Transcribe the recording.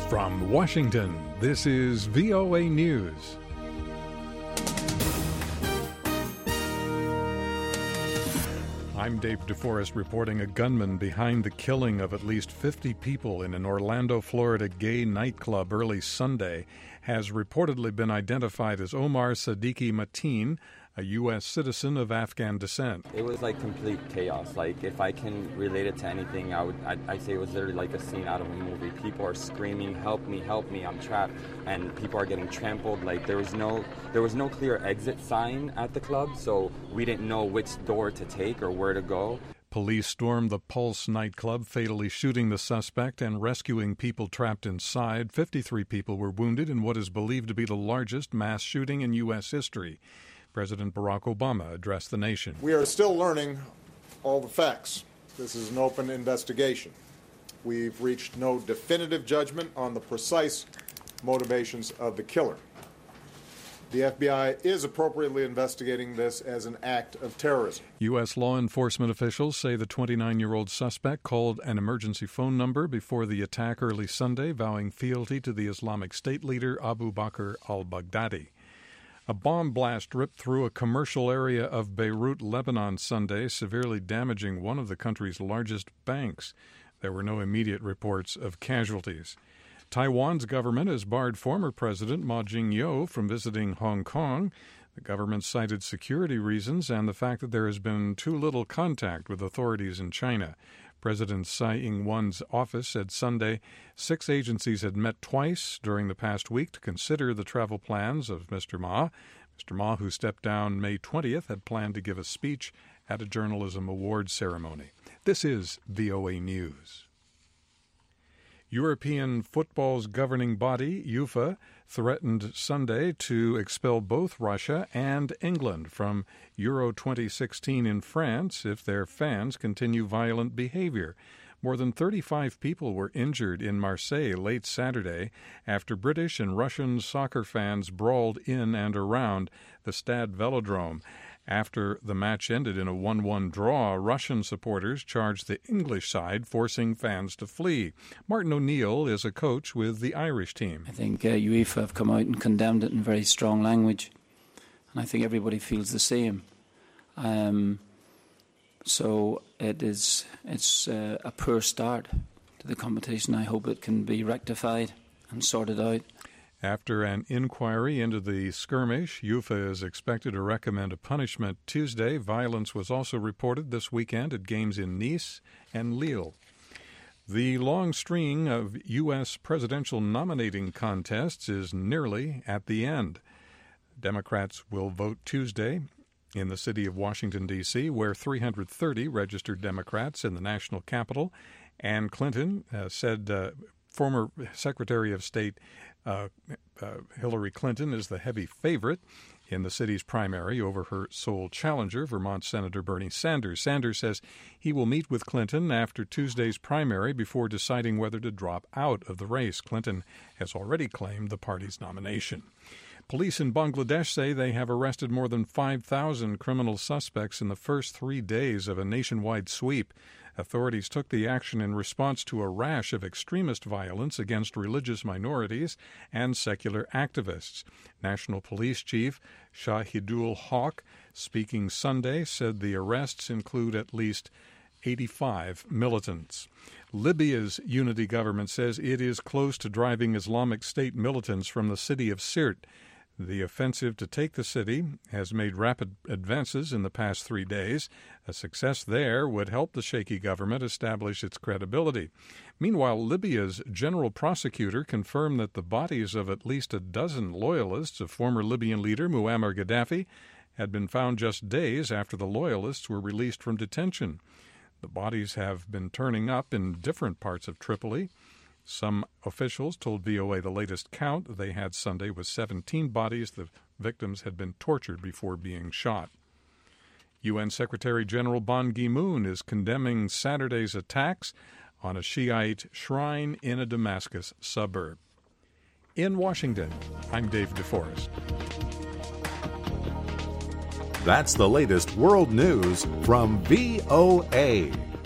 From Washington, this is VOA News. I'm Dave DeForest reporting a gunman behind the killing of at least 50 people in an Orlando, Florida gay nightclub early Sunday has reportedly been identified as Omar Siddiqui Mateen, a U.S. citizen of Afghan descent. It was like complete chaos. Like, if I can relate it to anything, I'd say it was literally like a scene out of a movie. People are screaming, help me, I'm trapped, and people are getting trampled. Like, there was no clear exit sign at the club, so we didn't know which door to take or where to go. Police stormed the Pulse nightclub, fatally shooting the suspect and rescuing people trapped inside. 53 people were wounded in what is believed to be the largest mass shooting in U.S. history. President Barack Obama addressed the nation. We are still learning all the facts. This is an open investigation. We've reached no definitive judgment on the precise motivations of the killer. The FBI is appropriately investigating this as an act of terrorism. U.S. law enforcement officials say the 29-year-old suspect called an emergency phone number before the attack early Sunday, vowing fealty to the Islamic State leader Abu Bakr al-Baghdadi. A bomb blast ripped through a commercial area of Beirut, Lebanon, Sunday, severely damaging one of the country's largest banks. There were no immediate reports of casualties. Taiwan's government has barred former President Ma Ying-jeou from visiting Hong Kong. The government cited security reasons and the fact that there has been too little contact with authorities in China. President Tsai Ing-wen's office said Sunday 6 agencies had met twice during the past week to consider the travel plans of Mr. Ma. Mr. Ma, who stepped down May 20th, had planned to give a speech at a journalism awards ceremony. This is VOA News. European football's governing body, UEFA, threatened Sunday to expel both Russia and England from Euro 2016 in France if their fans continue violent behavior. More than 35 people were injured in Marseille late Saturday after British and Russian soccer fans brawled in and around the Stade Velodrome. After the match ended in a 1-1 draw, Russian supporters charged the English side, forcing fans to flee. Martin O'Neill is a coach with the Irish team. I think UEFA have come out and condemned it in very strong language, and I think everybody feels the same. So it's a poor start to the competition. I hope it can be rectified and sorted out. After an inquiry into the skirmish, UEFA is expected to recommend a punishment Tuesday. Violence was also reported this weekend at games in Nice and Lille. The long string of U.S. presidential nominating contests is nearly at the end. Democrats will vote Tuesday in the city of Washington, D.C., where 330 registered Democrats in the national capital. Ann Clinton said former Secretary of State Hillary Clinton is the heavy favorite in the city's primary over her sole challenger, Vermont Senator Bernie Sanders. Sanders says he will meet with Clinton after Tuesday's primary before deciding whether to drop out of the race. Clinton has already claimed the party's nomination. Police in Bangladesh say they have arrested more than 5,000 criminal suspects in the first 3 days of a nationwide sweep. Authorities took the action in response to a rash of extremist violence against religious minorities and secular activists. National Police Chief Shahidul Haq, speaking Sunday, said the arrests include at least 85 militants. Libya's unity government says it is close to driving Islamic State militants from the city of Sirte. The offensive to take the city has made rapid advances in the past 3 days. A success there would help the shaky government establish its credibility. Meanwhile, Libya's general prosecutor confirmed that the bodies of at least a dozen loyalists of former Libyan leader Muammar Gaddafi had been found just days after the loyalists were released from detention. The bodies have been turning up in different parts of Tripoli. Some officials told VOA the latest count they had Sunday was 17 bodies. The victims had been tortured before being shot. UN Secretary General Ban Ki-moon is condemning Saturday's attacks on a Shiite shrine in a Damascus suburb. In Washington, I'm Dave DeForest. That's the latest world news from VOA.